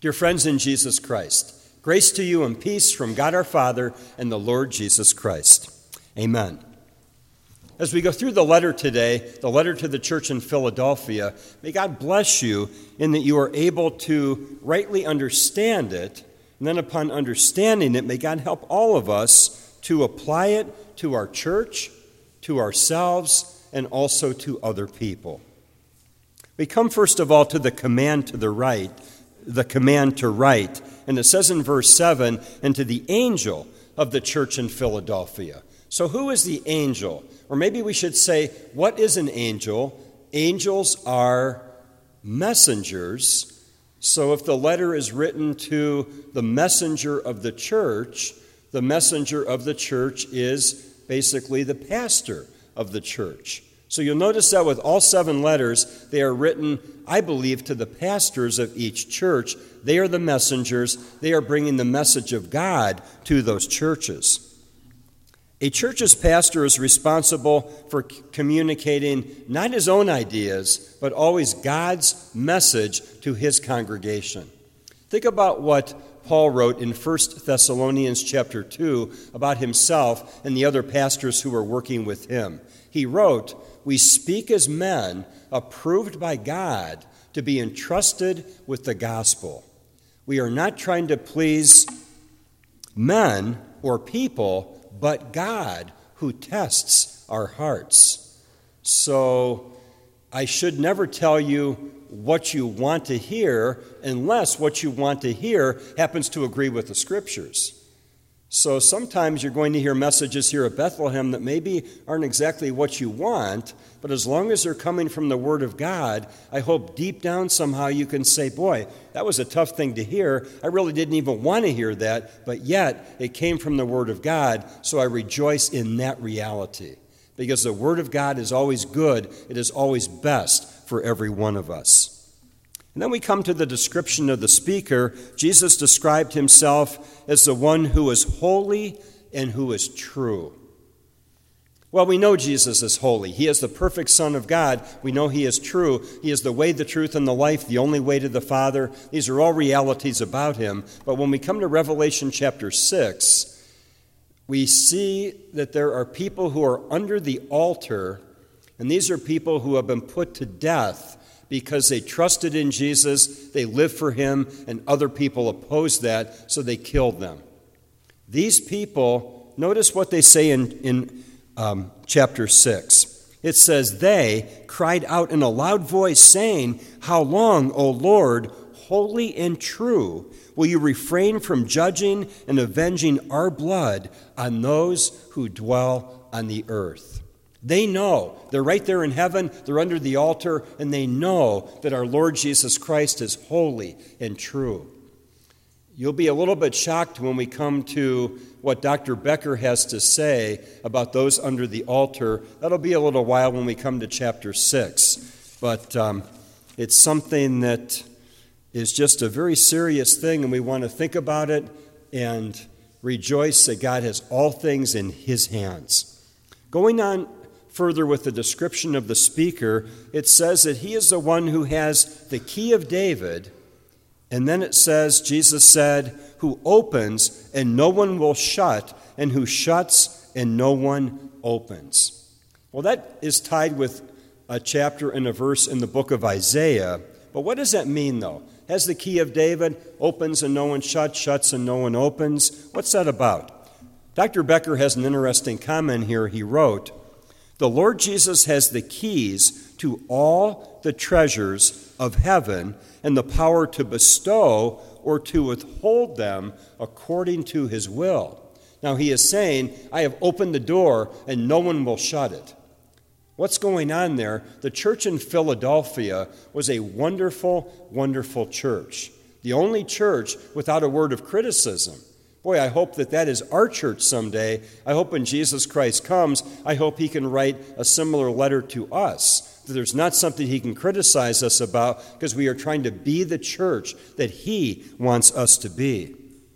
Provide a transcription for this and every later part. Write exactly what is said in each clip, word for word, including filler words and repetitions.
Dear friends in Jesus Christ, grace to you and peace from God our Father and the Lord Jesus Christ. Amen. As we go through the letter today, the letter to the church in Philadelphia, may God bless you in that you are able to rightly understand it, and then upon understanding it, may God help all of us to apply it to our church, to ourselves, and also to other people. We come first of all to the command to the right, the command to write, and it says in verse seven, and to the angel of the church in Philadelphia. So who is the angel? Or maybe we should say, what is an angel? Angels are messengers. So if the letter is written to the messenger of the church, the messenger of the church is basically the pastor of the church. So you'll notice that with all seven letters, they are written, I believe, to the pastors of each church. They are the messengers. They are bringing the message of God to those churches. A church's pastor is responsible for communicating not his own ideas, but always God's message to his congregation. Think about what Paul wrote in First Thessalonians chapter two about himself and the other pastors who were working with him. He wrote, "We speak as men approved by God to be entrusted with the gospel. We are not trying to please men or people, but God who tests our hearts." So I should never tell you what you want to hear unless what you want to hear happens to agree with the Scriptures. So sometimes you're going to hear messages here at Bethlehem that maybe aren't exactly what you want, but as long as they're coming from the Word of God, I hope deep down somehow you can say, boy, that was a tough thing to hear. I really didn't even want to hear that, but yet it came from the Word of God, so I rejoice in that reality. Because the Word of God is always good. It is always best for every one of us. And then we come to the description of the speaker. Jesus described himself as the one who is holy and who is true. Well, we know Jesus is holy. He is the perfect Son of God. We know he is true. He is the way, the truth, and the life, the only way to the Father. These are all realities about him. But when we come to Revelation chapter six, we see that there are people who are under the altar, and these are people who have been put to death because they trusted in Jesus, they lived for him, and other people opposed that, so they killed them. These people, notice what they say in, in um, chapter six. It says, they cried out in a loud voice, saying, "How long, O Lord, holy and true, will you refrain from judging and avenging our blood on those who dwell on the earth?" They know. They're right there in heaven. They're under the altar, and they know that our Lord Jesus Christ is holy and true. You'll be a little bit shocked when we come to what Doctor Becker has to say about those under the altar. That'll be a little while when we come to chapter six. But um, it's something that is just a very serious thing, and we want to think about it and rejoice that God has all things in his hands. Going on further with the description of the speaker, it says that he is the one who has the key of David, and then it says, Jesus said, who opens and no one will shut, and who shuts and no one opens. Well, that is tied with a chapter and a verse in the book of Isaiah, but what does that mean, though? Has the key of David, opens and no one shuts, shuts and no one opens? What's that about? Doctor Becker has an interesting comment here. He wrote, "The Lord Jesus has the keys to all the treasures of heaven and the power to bestow or to withhold them according to his will." Now he is saying, I have opened the door and no one will shut it. What's going on there? The church in Philadelphia was a wonderful, wonderful church. The only church without a word of criticism. Boy, I hope that that is our church someday. I hope when Jesus Christ comes, I hope he can write a similar letter to us. That there's not something he can criticize us about because we are trying to be the church that he wants us to be.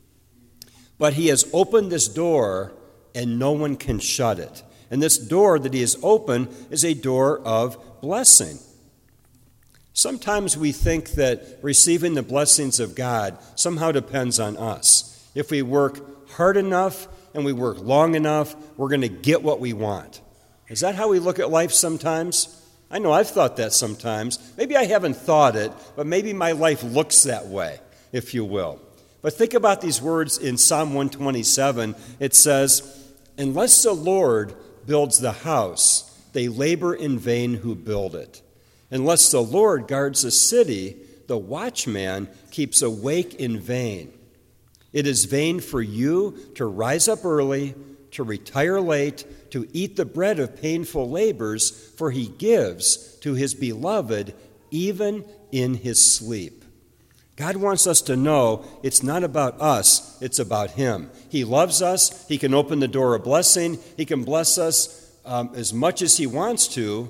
But he has opened this door and no one can shut it. And this door that he has opened is a door of blessing. Sometimes we think that receiving the blessings of God somehow depends on us. If we work hard enough and we work long enough, we're going to get what we want. Is that how we look at life sometimes? I know I've thought that sometimes. Maybe I haven't thought it, but maybe my life looks that way, if you will. But think about these words in Psalm one twenty-seven. It says, "Unless the Lord builds the house, they labor in vain who build it. Unless the Lord guards a city, the watchman keeps awake in vain. It is vain for you to rise up early, to retire late, to eat the bread of painful labors, for he gives to his beloved even in his sleep." God wants us to know it's not about us, it's about him. He loves us. He can open the door of blessing. He can bless us um, as much as he wants to,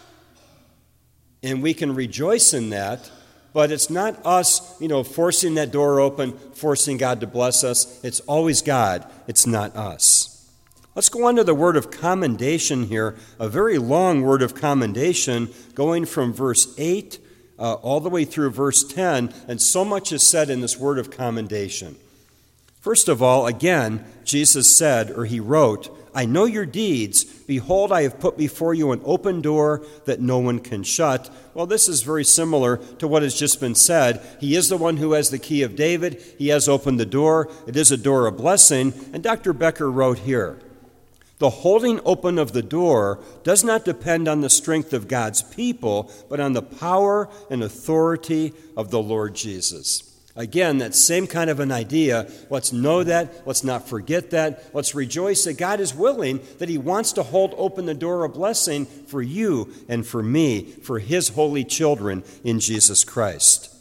and we can rejoice in that. But it's not us, you know, forcing that door open, forcing God to bless us. It's always God. It's not us. Let's go on to the word of commendation here, a very long word of commendation going from verse eight uh, all the way through verse ten, and so much is said in this word of commendation. First of all, again, Jesus said, or he wrote, "I know your deeds. Behold, I have put before you an open door that no one can shut." Well, this is very similar to what has just been said. He is the one who has the key of David. He has opened the door. It is a door of blessing. And Doctor Becker wrote here, "The holding open of the door does not depend on the strength of God's people, but on the power and authority of the Lord Jesus." Again, that same kind of an idea. Let's know that. Let's not forget that. Let's rejoice that God is willing, that he wants to hold open the door of blessing for you and for me, for his holy children in Jesus Christ.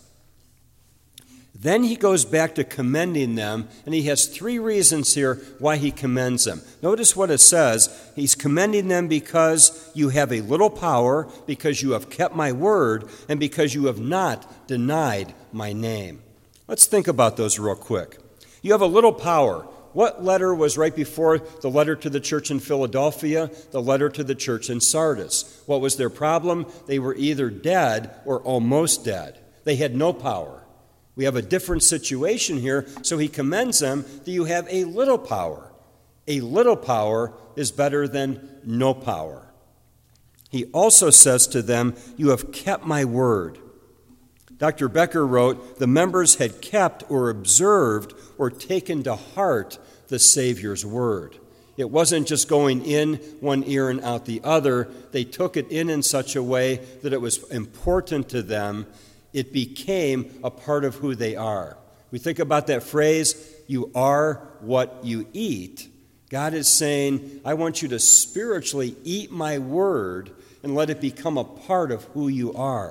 Then he goes back to commending them, and he has three reasons here why he commends them. Notice what it says. He's commending them because you have a little power, because you have kept my word, and because you have not denied my name. Let's think about those real quick. You have a little power. What letter was right before the letter to the church in Philadelphia? The letter to the church in Sardis. What was their problem? They were either dead or almost dead. They had no power. We have a different situation here, so he commends them that you have a little power. A little power is better than no power. He also says to them, "You have kept my word." Doctor Becker wrote, the members had kept or observed or taken to heart the Savior's word. It wasn't just going in one ear and out the other. They took it in in such a way that it was important to them. It became a part of who they are. We think about that phrase, "you are what you eat." God is saying, I want you to spiritually eat my word and let it become a part of who you are.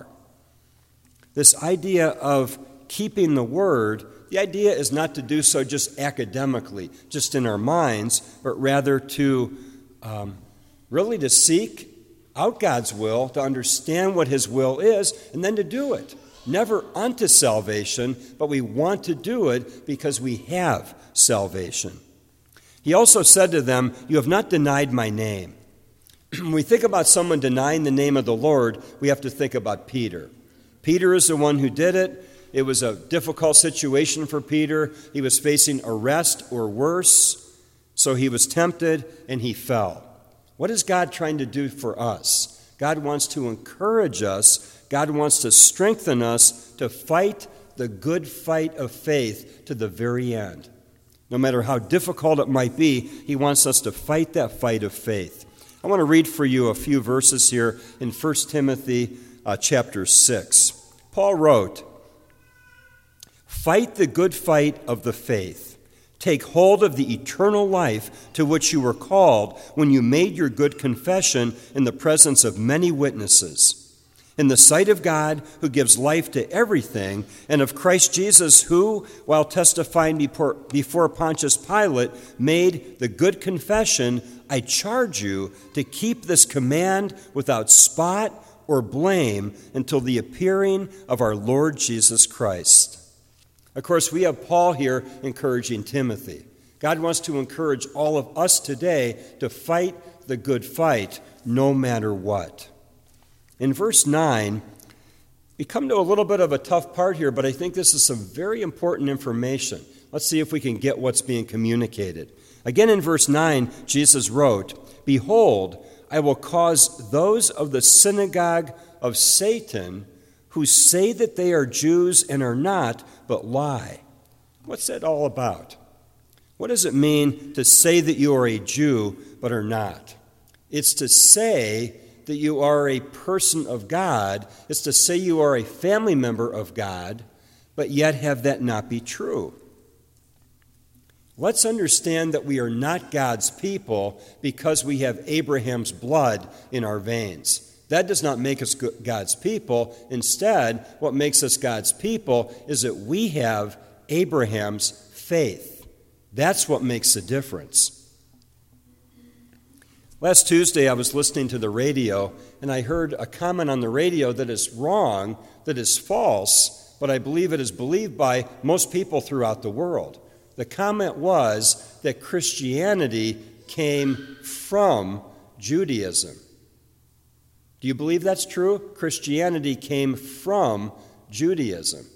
This idea of keeping the word, the idea is not to do so just academically, just in our minds, but rather to um, really to seek out God's will, to understand what his will is, and then to do it. Never unto salvation, but we want to do it because we have salvation. He also said to them, "You have not denied my name." When we think about someone denying the name of the Lord, we have to think about Peter. Peter is the one who did it. It was a difficult situation for Peter. He was facing arrest or worse, so he was tempted and he fell. What is God trying to do for us? God wants to encourage us. God wants to strengthen us to fight the good fight of faith to the very end. No matter how difficult it might be, he wants us to fight that fight of faith. I want to read for you a few verses here in First Timothy uh, chapter six. Paul wrote, "Fight the good fight of the faith. Take hold of the eternal life to which you were called when you made your good confession in the presence of many witnesses. In the sight of God, who gives life to everything, and of Christ Jesus, who, while testifying before, before Pontius Pilate, made the good confession, I charge you to keep this command without spot or blame until the appearing of our Lord Jesus Christ." Of course, we have Paul here encouraging Timothy. God wants to encourage all of us today to fight the good fight no matter what. In verse nine, We come to a little bit of a tough part here, but I think this is some very important information. Let's see if we can get what's being communicated. Again, in verse nine, Jesus wrote, "Behold, I will cause those of the synagogue of Satan who say that they are Jews and are not, but lie." What's that all about? What does it mean to say that you are a Jew but are not? It's to say that you are a person of God. It's to say you are a family member of God, but yet have that not be true. Let's understand that we are not God's people because we have Abraham's blood in our veins. That does not make us God's people. Instead, what makes us God's people is that we have Abraham's faith. That's what makes the difference. Last Tuesday, I was listening to the radio, and I heard a comment on the radio that is wrong, that is false, but I believe it is believed by most people throughout the world. The comment was that Christianity came from Judaism. Do you believe that's true? Christianity came from Judaism.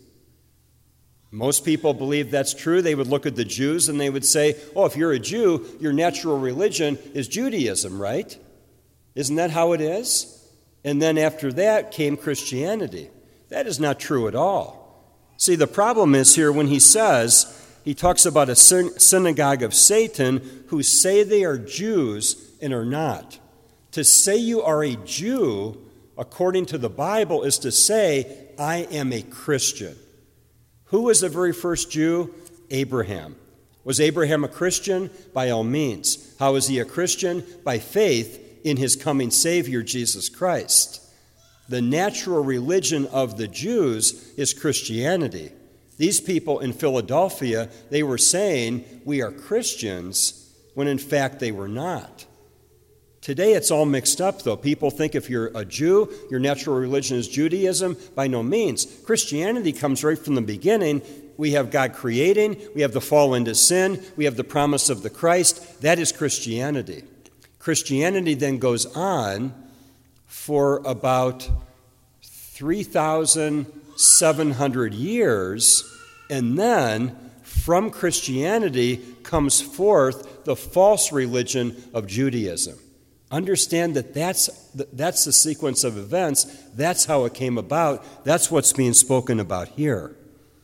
Most people believe that's true. They would look at the Jews and they would say, oh, if you're a Jew, your natural religion is Judaism, right? Isn't that how it is? And then after that came Christianity. That is not true at all. See, the problem is here when he says, he talks about a synagogue of Satan who say they are Jews and are not. To say you are a Jew, according to the Bible, is to say, I am a Christian. Who was the very first Jew? Abraham. Was Abraham a Christian? By all means. How is he a Christian? By faith in his coming Savior, Jesus Christ. The natural religion of the Jews is Christianity. These people in Philadelphia, they were saying, we are Christians, when in fact they were not. Today it's all mixed up, though. People think if you're a Jew, your natural religion is Judaism. By no means. Christianity comes right from the beginning. We have God creating. We have the fall into sin. We have the promise of the Christ. That is Christianity. Christianity then goes on for about three thousand seven hundred years, and then from Christianity comes forth the false religion of Judaism. Understand that that's, that's the sequence of events. That's how it came about. That's what's being spoken about here.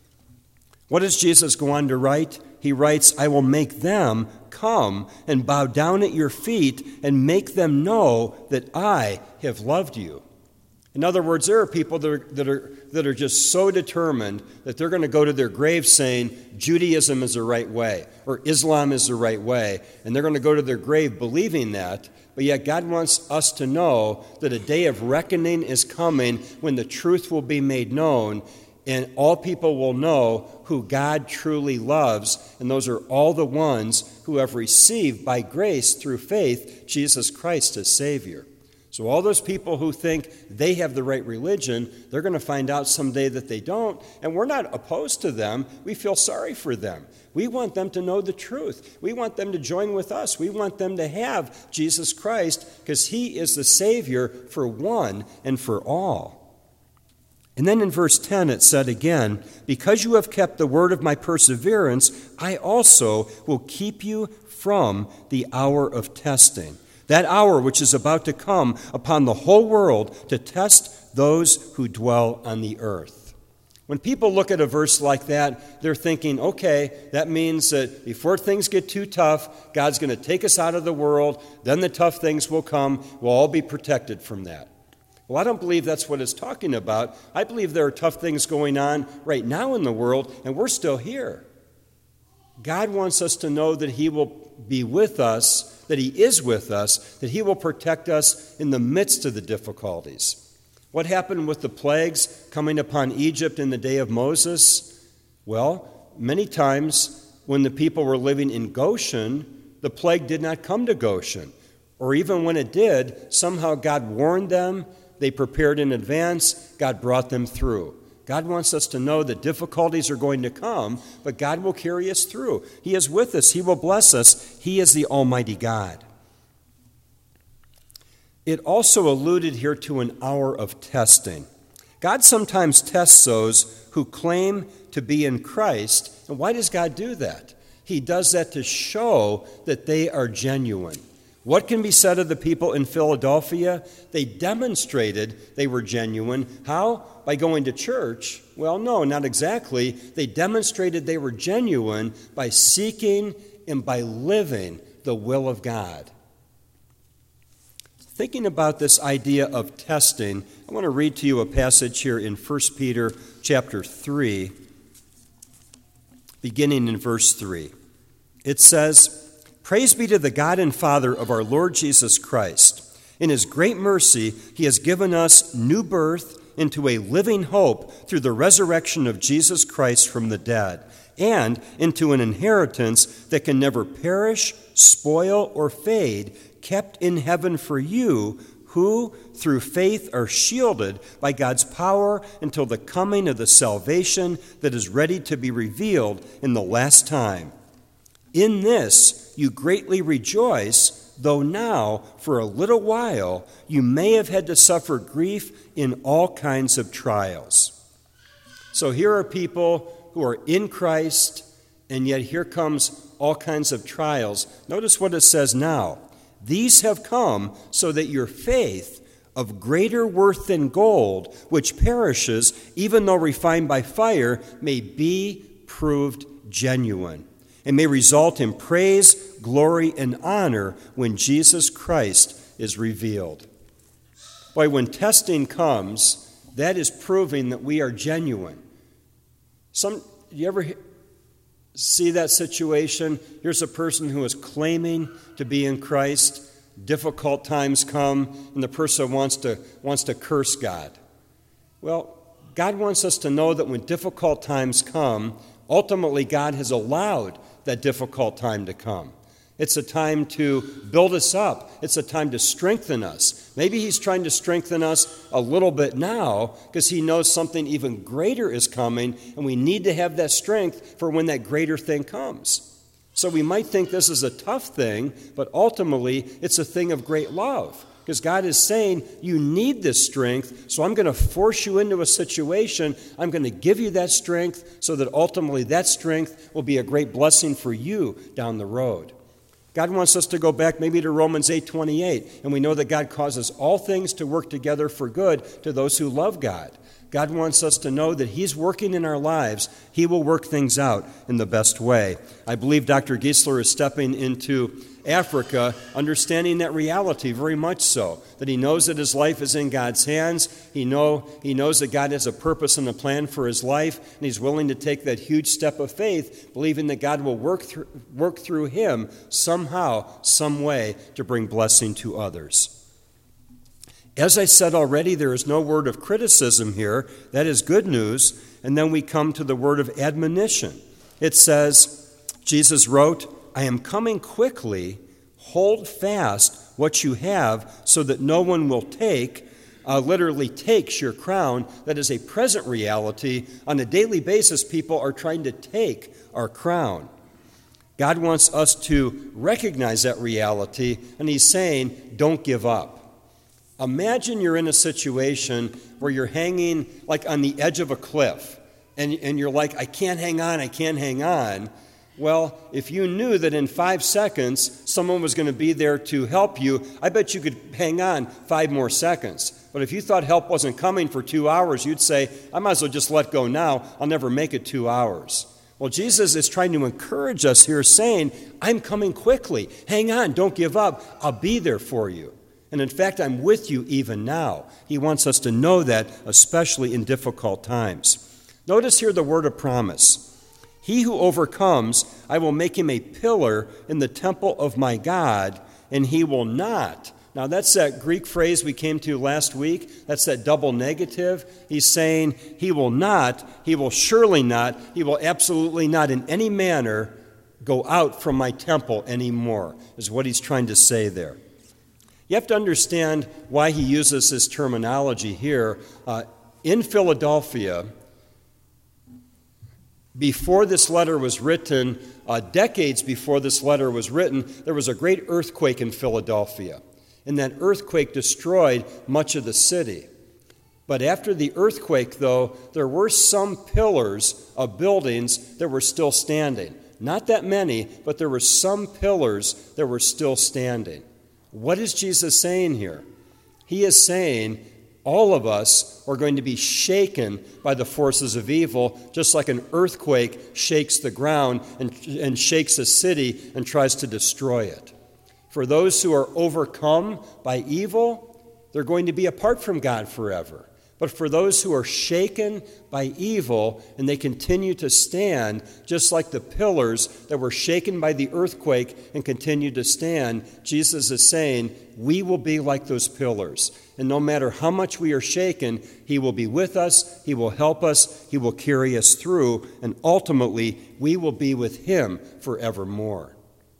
What does Jesus go on to write? He writes, I will make them come and bow down at your feet and make them know that I have loved you. In other words, there are people that are, that are, that are just so determined that they're going to go to their grave saying Judaism is the right way or Islam is the right way, and they're going to go to their grave believing that. But yet God wants us to know that a day of reckoning is coming when the truth will be made known and all people will know who God truly loves, and those are all the ones who have received by grace through faith Jesus Christ as Savior. So all those people who think they have the right religion, they're going to find out someday that they don't, and we're not opposed to them. We feel sorry for them. We want them to know the truth. We want them to join with us. We want them to have Jesus Christ because He is the Savior for one and for all. And then in verse ten it said again, because you have kept the word of my perseverance, I also will keep you from the hour of testing. That hour which is about to come upon the whole world to test those who dwell on the earth. When people look at a verse like that, they're thinking, okay, that means that before things get too tough, God's going to take us out of the world, then the tough things will come, we'll all be protected from that. Well, I don't believe that's what it's talking about. I believe there are tough things going on right now in the world, and we're still here. God wants us to know that He will be with us, that He is with us, that He will protect us in the midst of the difficulties. What happened with the plagues coming upon Egypt in the day of Moses? Well, many times when the people were living in Goshen, the plague did not come to Goshen. Or even when it did, somehow God warned them, they prepared in advance, God brought them through. God wants us to know that difficulties are going to come, but God will carry us through. He is with us. He will bless us. He is the Almighty God. It also alluded here to an hour of testing. God sometimes tests those who claim to be in Christ. And why does God do that? He does that to show that they are genuine. What can be said of the people in Philadelphia? They demonstrated they were genuine. How? By going to church? Well, no, not exactly. They demonstrated they were genuine by seeking and by living the will of God. Thinking about this idea of testing, I want to read to you a passage here in First Peter chapter three, beginning in verse three. It says, "Praise be to the God and Father of our Lord Jesus Christ. In his great mercy, he has given us new birth into a living hope through the resurrection of Jesus Christ from the dead, and into an inheritance that can never perish, spoil, or fade, kept in heaven for you, who, through faith, are shielded by God's power until the coming of the salvation that is ready to be revealed in the last time. In this you greatly rejoice, though now, for a little while, you may have had to suffer grief in all kinds of trials." So here are people who are in Christ, and yet here comes all kinds of trials. Notice what it says now. "These have come so that your faith, of greater worth than gold, which perishes, even though refined by fire, may be proved genuine, and may result in praise, glory, and honor when Jesus Christ is revealed." Boy, when testing comes, that is proving that we are genuine. Some, you ever see that situation? Here's a person who is claiming to be in Christ. Difficult times come, and the person wants to, wants to curse God. Well, God wants us to know that when difficult times come, ultimately God has allowed that difficult time to come. It's a time to build us up. It's a time to strengthen us. Maybe he's trying to strengthen us a little bit now because he knows something even greater is coming, and we need to have that strength for when that greater thing comes. So we might think this is a tough thing, but ultimately it's a thing of great love. Because God is saying, you need this strength, so I'm going to force you into a situation. I'm going to give you that strength so that ultimately that strength will be a great blessing for you down the road. God wants us to go back maybe to Romans eight twenty-eight, and we know that God causes all things to work together for good to those who love God. God wants us to know that he's working in our lives. He will work things out in the best way. I believe Doctor Giesler is stepping into Africa, understanding that reality very much so, that he knows that his life is in God's hands. He know he knows that God has a purpose and a plan for his life, and he's willing to take that huge step of faith, believing that God will work through, work through him somehow, some way to bring blessing to others. As I said already, there is no word of criticism here. That is good news. And then we come to the word of admonition. It says, Jesus wrote, "I am coming quickly. Hold fast what you have so that no one will take, uh, literally takes your crown." That is a present reality. On a daily basis, people are trying to take our crown. God wants us to recognize that reality, and he's saying, don't give up. Imagine you're in a situation where you're hanging like on the edge of a cliff, and, and you're like, I can't hang on, I can't hang on. Well, if you knew that in five seconds someone was going to be there to help you, I bet you could hang on five more seconds. But if you thought help wasn't coming for two hours, you'd say, I might as well just let go now. I'll never make it two hours. Well, Jesus is trying to encourage us here, saying, I'm coming quickly. Hang on, don't give up. I'll be there for you. And in fact, I'm with you even now. He wants us to know that, especially in difficult times. Notice here the word of promise. He who overcomes, I will make him a pillar in the temple of my God, and he will not. Now, that's that Greek phrase we came to last week. That's that double negative. He's saying he will not, he will surely not, he will absolutely not in any manner go out from my temple anymore, is what he's trying to say there. You have to understand why he uses this terminology here. Uh, in Philadelphia, before this letter was written, uh, decades before this letter was written, there was a great earthquake in Philadelphia. And that earthquake destroyed much of the city. But after the earthquake, though, there were some pillars of buildings that were still standing. Not that many, but there were some pillars that were still standing. What is Jesus saying here? He is saying all of us are going to be shaken by the forces of evil, just like an earthquake shakes the ground and, and shakes a city and tries to destroy it. For those who are overcome by evil, they're going to be apart from God forever. But for those who are shaken by evil and they continue to stand, just like the pillars that were shaken by the earthquake and continue to stand, Jesus is saying, we will be like those pillars. And no matter how much we are shaken, He will be with us, He will help us, He will carry us through, and ultimately we will be with Him forevermore.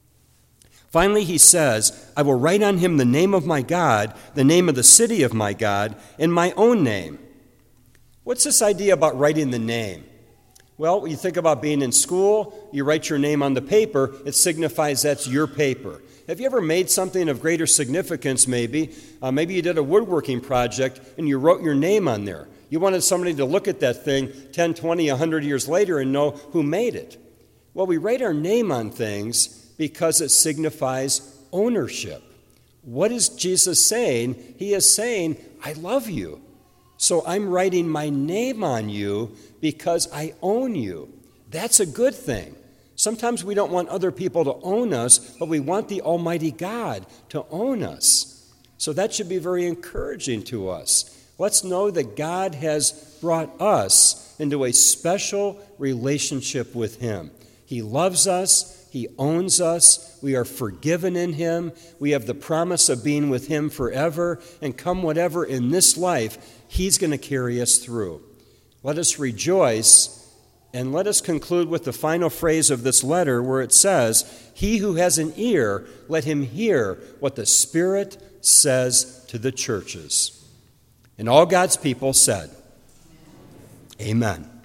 Finally, he says, I will write on him the name of my God, the name of the city of my God, and my own name. What's this idea about writing the name? Well, when you think about being in school, you write your name on the paper, it signifies that's your paper. Have you ever made something of greater significance, maybe? Uh, maybe you did a woodworking project and you wrote your name on there. You wanted somebody to look at that thing ten, twenty, one hundred years later and know who made it. Well, we write our name on things because it signifies ownership. What is Jesus saying? He is saying, I love you. So I'm writing my name on you because I own you. That's a good thing. Sometimes we don't want other people to own us, but we want the Almighty God to own us. So that should be very encouraging to us. Let's know that God has brought us into a special relationship with Him. He loves us. He owns us. We are forgiven in Him. We have the promise of being with Him forever. And come whatever in this life, He's going to carry us through. Let us rejoice, and let us conclude with the final phrase of this letter where it says, He who has an ear, let him hear what the Spirit says to the churches. And all God's people said, Amen.